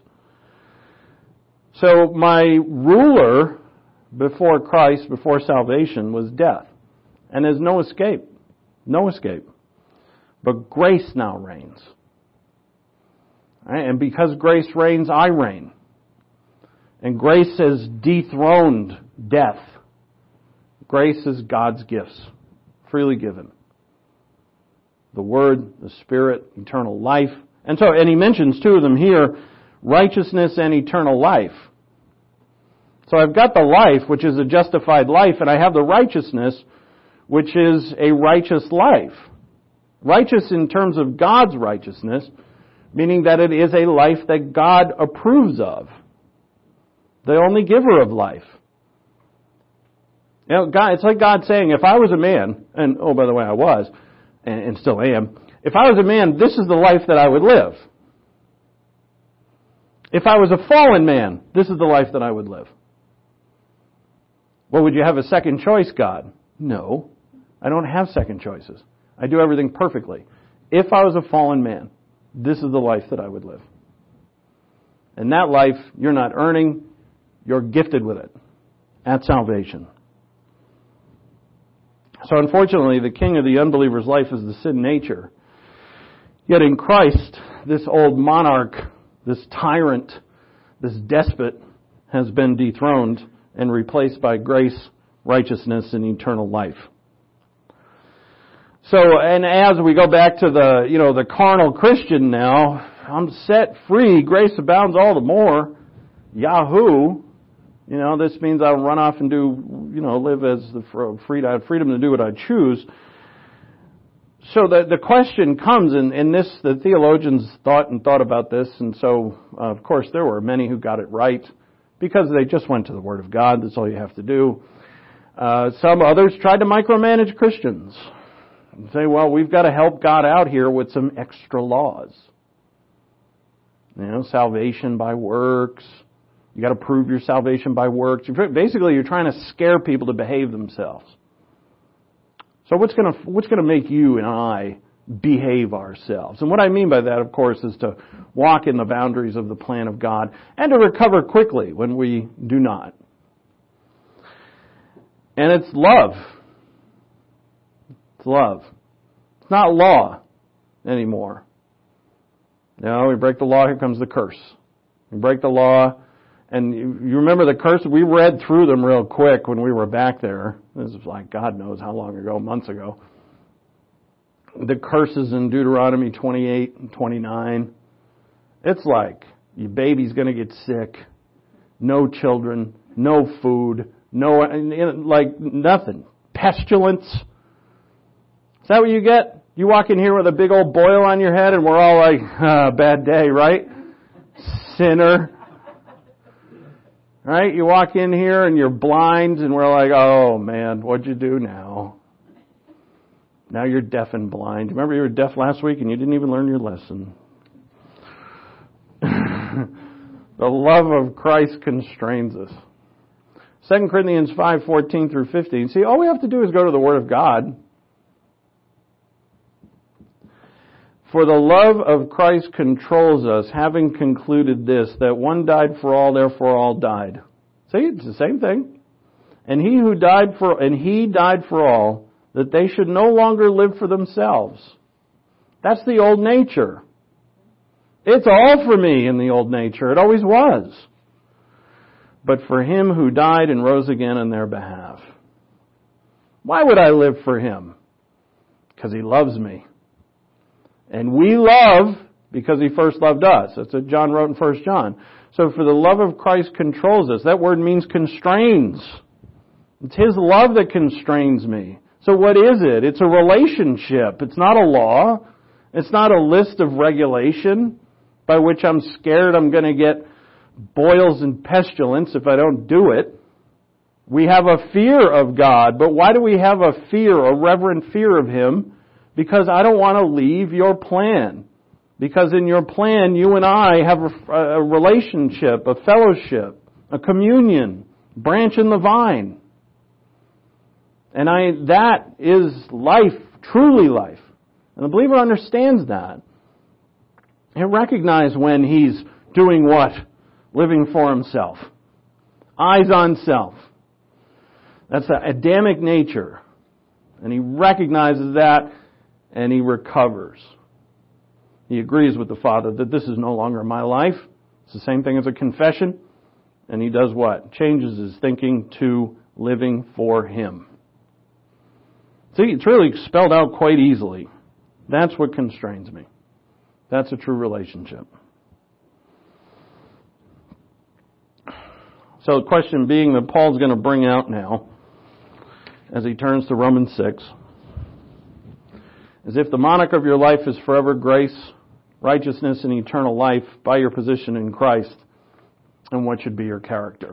A: So my ruler before Christ, before salvation, was death. And there's no escape. No escape. But grace now reigns. Right? And because grace reigns, I reign. And grace has dethroned death. Grace is God's gifts, freely given. The Word, the Spirit, eternal life. And so, and he mentions two of them here, righteousness and eternal life. So I've got the life, which is a justified life, and I have the righteousness, which is a righteous life. Righteous in terms of God's righteousness, meaning that it is a life that God approves of. The only giver of life. You know, God, it's like God saying, if I was a man, and oh, by the way, I was, and, and still am, if I was a man, this is the life that I would live. If I was a fallen man, this is the life that I would live. Well, would you have a second choice, God? No. I don't have second choices. I do everything perfectly. If I was a fallen man, this is the life that I would live. And that life, you're not earning, you're gifted with it at salvation. So unfortunately, the king of the unbeliever's life is the sin nature. Yet in Christ, this old monarch, this tyrant, this despot has been dethroned and replaced by grace, righteousness, and eternal life. So, and as we go back to the, you know, the carnal Christian now, I'm set free, grace abounds all the more. Yahoo! You know, this means I'll run off and do, you know, live as the freedom, I have freedom to do what I choose. So the the question comes, and, and this, the theologians thought and thought about this, and so, uh, of course, there were many who got it right, because they just went to the Word of God, that's all you have to do. Uh, some others tried to micromanage Christians, and say, well, we've got to help God out here with some extra laws. You know, salvation by works. You got to prove your salvation by works. Basically, you're trying to scare people to behave themselves. So what's going to what's going to make you and I behave ourselves? And what I mean by that, of course, is to walk in the boundaries of the plan of God and to recover quickly when we do not. And it's love. It's love. It's not law anymore. No, we break the law, here comes the curse. We break the law, and you remember the curse? We read through them real quick when we were back there. This is like God knows how long ago, months ago. The curses in Deuteronomy twenty-eight and twenty-nine. It's like your baby's going to get sick, no children, no food, no, like nothing. Pestilence. Is that what you get? You walk in here with a big old boil on your head and we're all like, ah, bad day, right? Sinner. Right? You walk in here and you're blind and we're like, oh man, what'd you do now? Now you're deaf and blind. Remember you were deaf last week and you didn't even learn your lesson. The love of Christ constrains us. Second Corinthians five fourteen through fifteen. See, all we have to do is go to the Word of God. For the love of Christ controls us, having concluded this, that one died for all, therefore all died. See, it's the same thing. And he who died for, and he died for all, that they should no longer live for themselves. That's the old nature. It's all for me in the old nature. It always was. But for him who died and rose again on their behalf. Why would I live for him? Because he loves me. And we love because he first loved us. That's what John wrote in First John. So for the love of Christ controls us. That word means constrains. It's his love that constrains me. So what is it? It's a relationship. It's not a law. It's not a list of regulation by which I'm scared I'm going to get boils and pestilence if I don't do it. We have a fear of God. But why do we have a fear, a reverent fear of him? Because I don't want to leave your plan. Because in your plan, you and I have a, a relationship, a fellowship, a communion, branch in the vine. And I, that is life, truly life. And the believer understands that. He recognizes when he's doing what? Living for himself. Eyes on self. That's the Adamic nature. And he recognizes that. And he recovers. He agrees with the Father that this is no longer my life. It's the same thing as a confession. And he does what? Changes his thinking to living for him. See, it's really spelled out quite easily. That's what constrains me. That's a true relationship. So the question being that Paul's going to bring out now, as he turns to Romans six, is if the monarch of your life is forever grace, righteousness, and eternal life by your position in Christ, and what should be your character.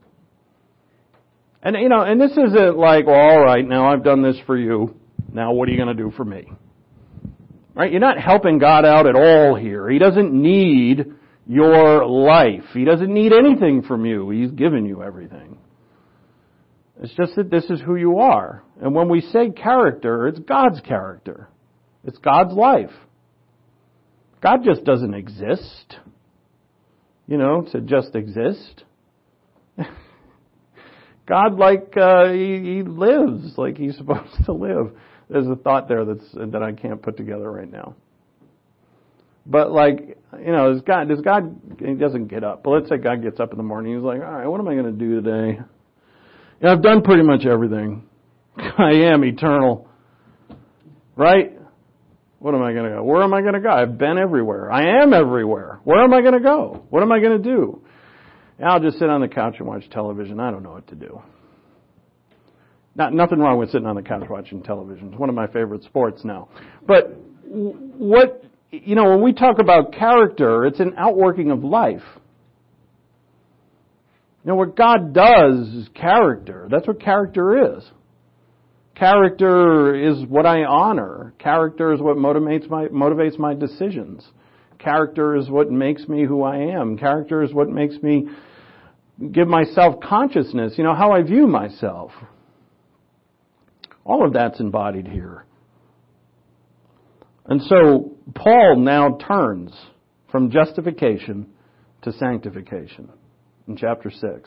A: And, you know, and this isn't like, well, all right, now I've done this for you. Now what are you going to do for me? Right? You're not helping God out at all here. He doesn't need your life. He doesn't need anything from you. He's given you everything. It's just that this is who you are. And when we say character, it's God's character. It's God's life. God just doesn't exist. You know, to just exist. God, like, uh, he, he lives like he's supposed to live. There's a thought there that's that I can't put together right now. But like, you know, does God, does God, he doesn't get up. But let's say God gets up in the morning. He's like, all right, what am I going to do today? You know, I've done pretty much everything. I am eternal. Right? What am I going to go? Where am I going to go? I've been everywhere. I am everywhere. Where am I going to go? What am I going to do? I'll just sit on the couch and watch television. I don't know what to do. Not, nothing wrong with sitting on the couch watching television. It's one of my favorite sports now. But what, you know, when we talk about character, it's an outworking of life. You know, what God does is character. That's what character is. Character is what I honor. Character is what motivates my, motivates my decisions. Character is what makes me who I am. Character is what makes me give myself consciousness, you know, how I view myself. All of that's embodied here. And so Paul now turns from justification to sanctification in chapter six.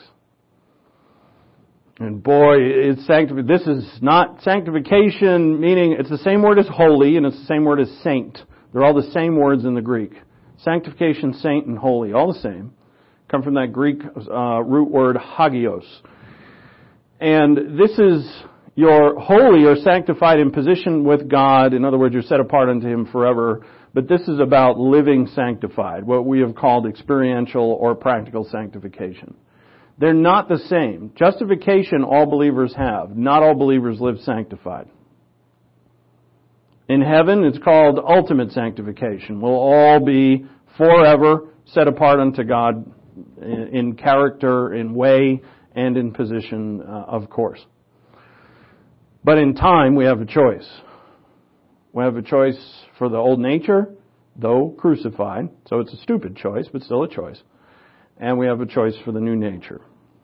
A: And boy, it's sanctification. This is not sanctification, meaning it's the same word as holy and it's the same word as saint. They're all the same words in the Greek. Sanctification, saint, and holy, all the same. Come from that Greek uh, root word hagios. And this is your holy or sanctified in position with God. In other words, you're set apart unto Him forever. But this is about living sanctified, what we have called experiential or practical sanctification. They're not the same. Justification all believers have. Not all believers live sanctified. In heaven, it's called ultimate sanctification. We'll all be forever set apart unto God in, in character, in way, and in position, uh, of course. But in time, we have a choice. We have a choice for the old nature, though crucified. So it's a stupid choice, but still a choice. And we have a choice for the new nature.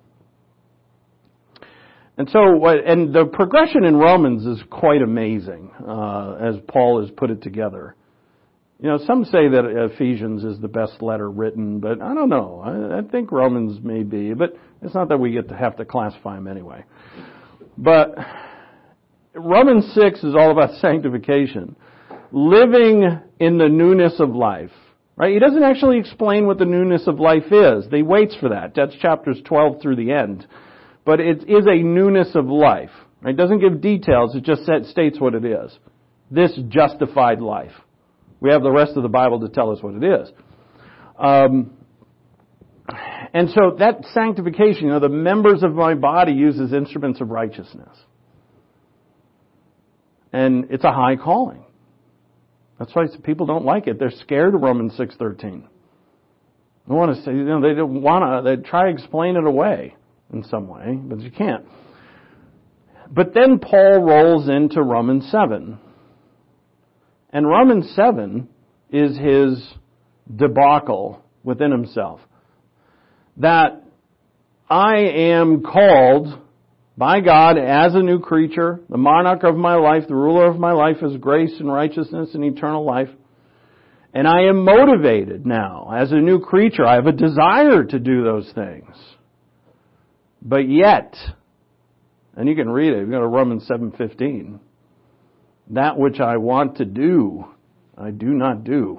A: And so, and the progression in Romans is quite amazing, uh, as Paul has put it together. You know, some say that Ephesians is the best letter written, but I don't know. I, I think Romans may be, but it's not that we get to have to classify them anyway. But Romans six is all about sanctification, living in the newness of life. Right? He doesn't actually explain what the newness of life is. He waits for that. That's chapters twelve through the end. But it is a newness of life. Right? It doesn't give details. It just states what it is. This justified life. We have the rest of the Bible to tell us what it is. Um, and so that sanctification, you know, the members of my body used as instruments of righteousness. And it's a high calling. That's why people don't like it. They're scared of Romans six thirteen. They want to say, you know, they don't want to, they try to explain it away in some way, but you can't. But then Paul rolls into Romans seven. And Romans seven is his debacle within himself. That I am called by God as a new creature, the monarch of my life, the ruler of my life is grace and righteousness and eternal life. And I am motivated now as a new creature. I have a desire to do those things. But yet, and you can read it, you go to Romans seven fifteen. That which I want to do, I do not do.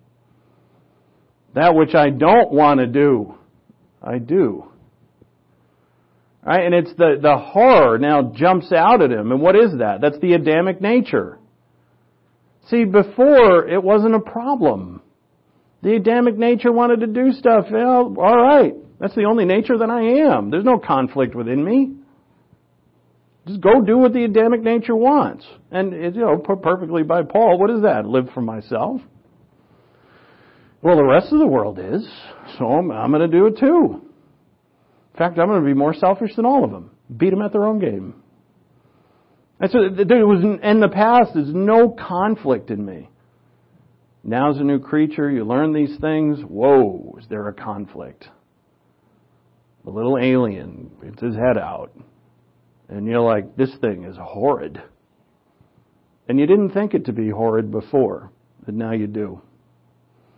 A: That which I don't want to do, I do. Right? And it's the, the horror now jumps out at him. And what is that? That's the Adamic nature. See, before it wasn't a problem. The Adamic nature wanted to do stuff. Well, all right. That's the only nature that I am. There's no conflict within me. Just go do what the Adamic nature wants. And, it, you know, put perfectly by Paul, what is that? Live for myself? Well, the rest of the world is. So I'm, I'm going to do it too. In fact, I'm going to be more selfish than all of them. Beat them at their own game. And so there was, in the past, there's no conflict in me. Now as a new creature, you learn these things. Whoa, is there a conflict? The little alien gets his head out. And you're like, this thing is horrid. And you didn't think it to be horrid before, but now you do.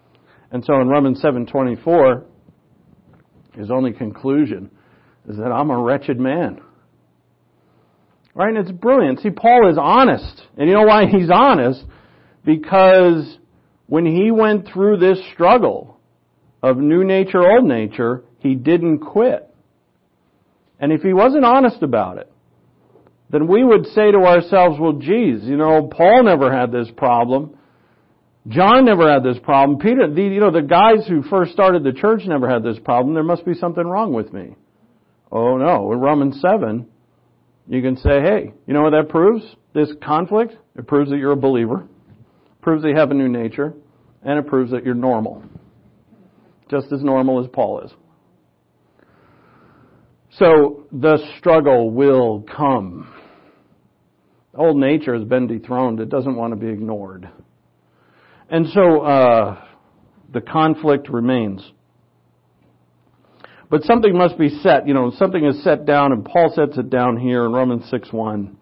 A: And so in Romans seven twenty-four, his only conclusion is that I'm a wretched man. Right? And it's brilliant. See, Paul is honest. And you know why he's honest? Because when he went through this struggle of new nature, old nature, he didn't quit. And if he wasn't honest about it, then we would say to ourselves, well, geez, you know, Paul never had this problem. John never had this problem. Peter, the, you know, the guys who first started the church never had this problem. There must be something wrong with me. Oh, no. In Romans seven, you can say, hey, you know what that proves? This conflict, it proves that you're a believer. It proves that you have a new nature. And it proves that you're normal. Just as normal as Paul is. So the struggle will come. Old nature has been dethroned. It doesn't want to be ignored. And so uh, the conflict remains. But something must be set. You know, something is set down, and Paul sets it down here in Romans six one.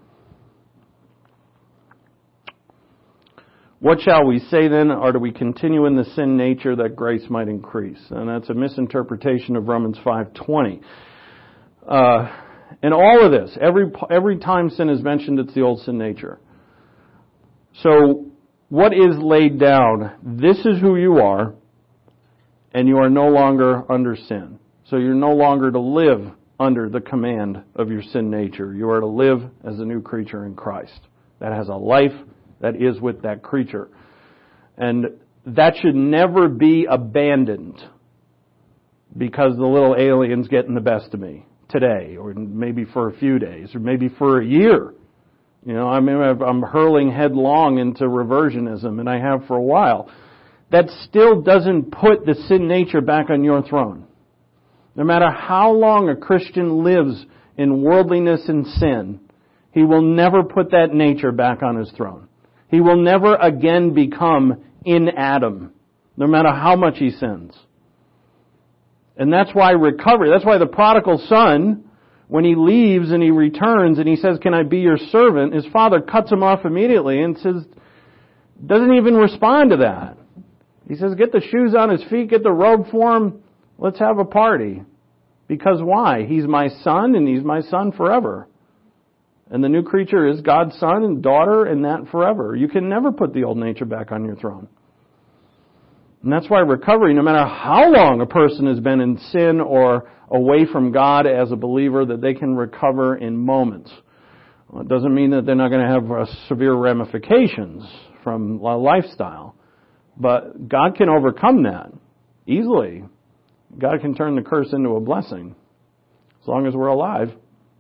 A: What shall we say then? Or do we continue in the sin nature that grace might increase? And that's a misinterpretation of Romans five twenty. Uh, in all of this, every every time sin is mentioned, it's the old sin nature. So, what is laid down? This is who you are, and you are no longer under sin. So you're no longer to live under the command of your sin nature. You are to live as a new creature in Christ. That has a life that is with that creature. And that should never be abandoned because the little alien's getting the best of me today, or maybe for a few days, or maybe for a year. You know, I mean, I'm hurling headlong into reversionism, and I have for a while. That still doesn't put the sin nature back on your throne. No matter how long a Christian lives in worldliness and sin, he will never put that nature back on his throne. He will never again become in Adam, no matter how much he sins. And that's why recovery, that's why the prodigal son, when he leaves and he returns and he says, can I be your servant? His father cuts him off immediately and says, doesn't even respond to that. He says, get the shoes on his feet, get the robe for him, let's have a party. Because why? He's my son and he's my son forever. And the new creature is God's son and daughter and that forever. You can never put the old nature back on your throne. And that's why recovery, no matter how long a person has been in sin or away from God as a believer, that they can recover in moments. Well, it doesn't mean that they're not going to have uh, severe ramifications from a lifestyle. But God can overcome that easily. God can turn the curse into a blessing as long as we're alive.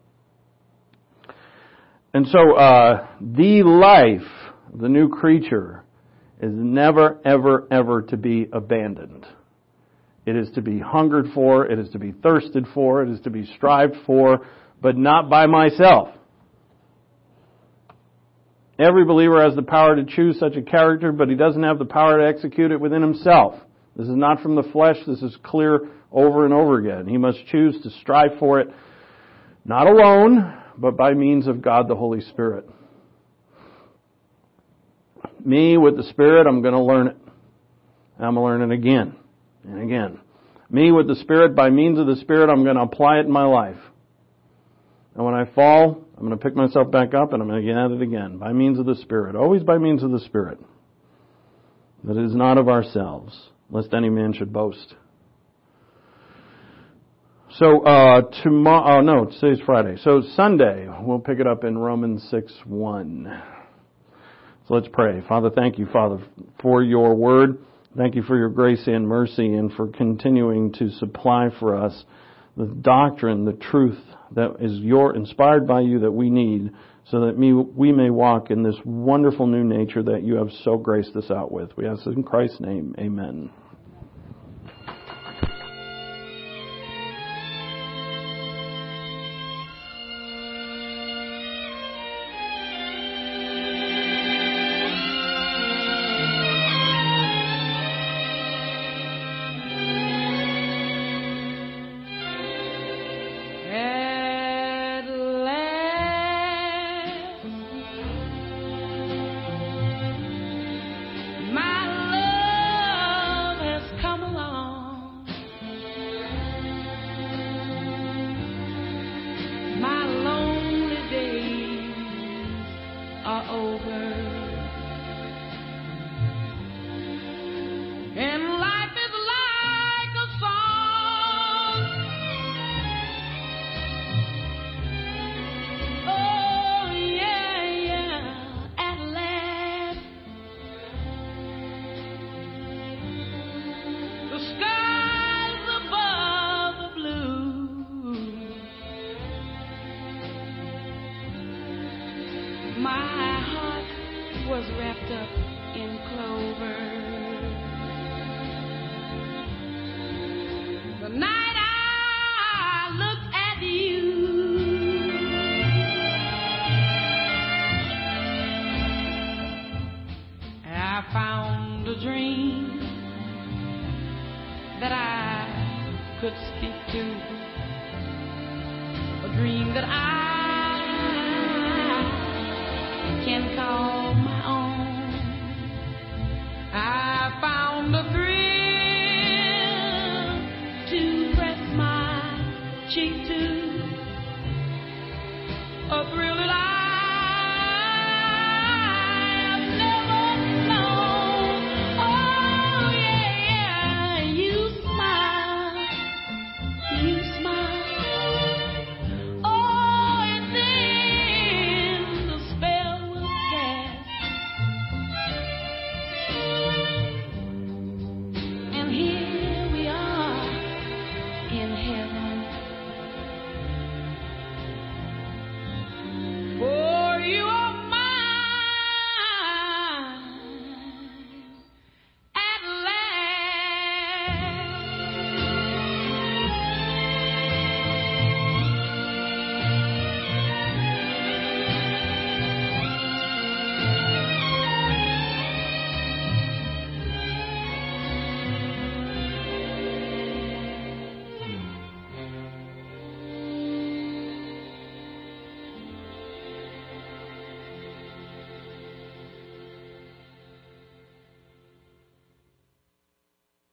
A: And so uh, the life of the new creature is never, ever, ever to be abandoned. It is to be hungered for, it is to be thirsted for, it is to be strived for, but not by myself. Every believer has the power to choose such a character, but he doesn't have the power to execute it within himself. This is not from the flesh. This is clear over and over again. He must choose to strive for it, not alone, but by means of God the Holy Spirit. Me with the Spirit, I'm going to learn it. I'm going to learn it again and again. Me with the Spirit, by means of the Spirit, I'm going to apply it in my life. And when I fall, I'm going to pick myself back up and I'm going to get at it again. By means of the Spirit. Always by means of the Spirit. That it is not of ourselves, lest any man should boast. So, uh, tomorrow, oh no, today's Friday. So Sunday, we'll pick it up in Romans six one. So let's pray. Father, thank you, Father, for your word. Thank you for your grace and mercy and for continuing to supply for us the doctrine, the truth that is your inspired by you that we need so that we, we may walk in this wonderful new nature that you have so graced us out with. We ask this in Christ's name. Amen.
B: My love could speak to, a dream that I